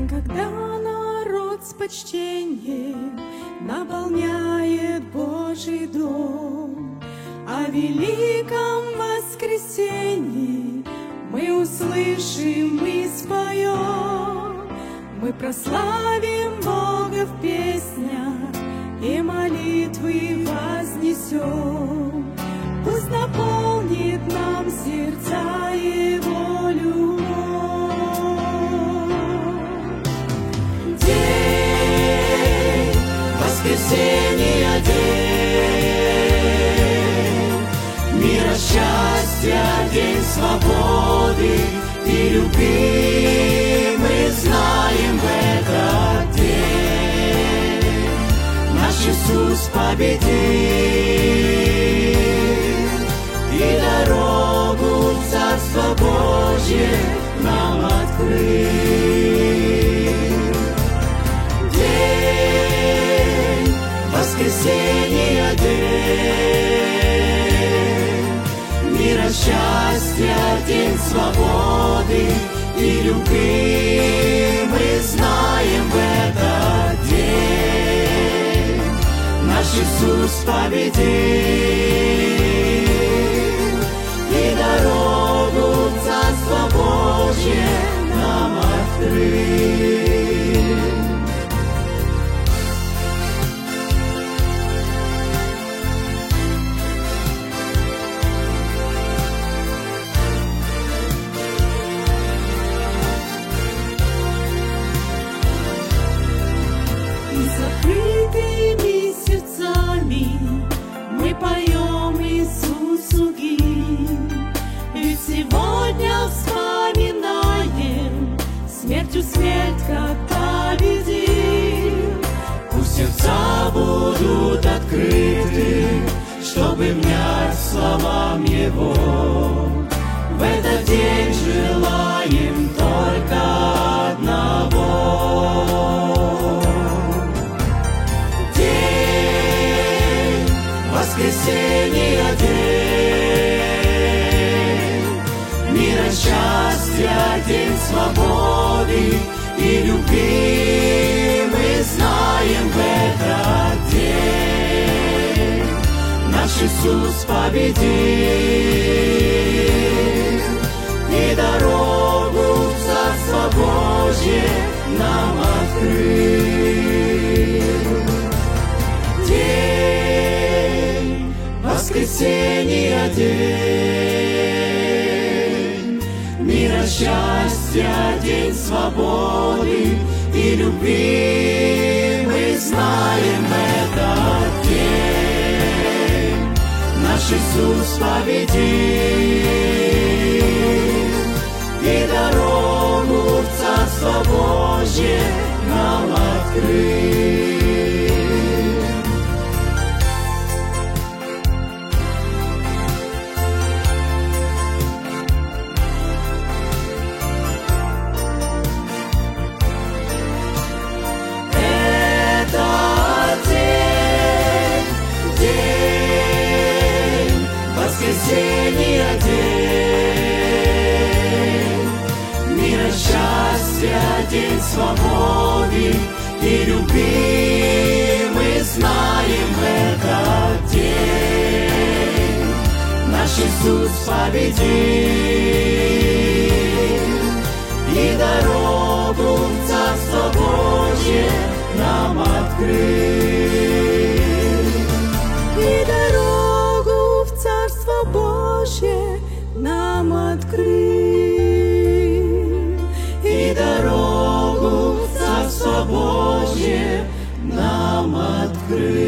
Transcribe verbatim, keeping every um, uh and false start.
Когда народ с почтением наполняет Божий дом, о великом воскресенье мы услышим и споем, мы прославим Бога в песнях и молитвы вознесем. Пусть наполнит нам сердца Его любовь. День воскресения, день мира, счастья, день свободы и любви. Мы знаем в этот день наш Иисус победил и дорогу в Царство Божье нам открыл. День воскресения, день мира, счастья, день свободы и любви. Мы знаем в этот день наш Иисус победил и дорогу в Царство Божье нам открыл. И закрытыми сердцами мы поем Иисусу гимн. Ведь сегодня вспоминаем смертью смерть, как победил. Пусть сердца будут открыты, чтобы внять словам Его. В этот день желаем только одного. День воскресения, день мира, счастья, день свободы и любви. Мы знаем в этот день наш Иисус победил и дорогу в Царство Божье нам открыл. День воскресения, день мира, счастья, день свободы и любви. Мы знаем этот день наш Иисус победил и дорогу в Царство Божье нам открыл. Воскресения, день мира, счастья, день свободы и любви. Мы знаем в этот день наш Иисус победил и дорогу в Царство Божье нам открыл. И дорогу в Царство Божье нам открыл. И дорогу в Царство Божье нам открыл.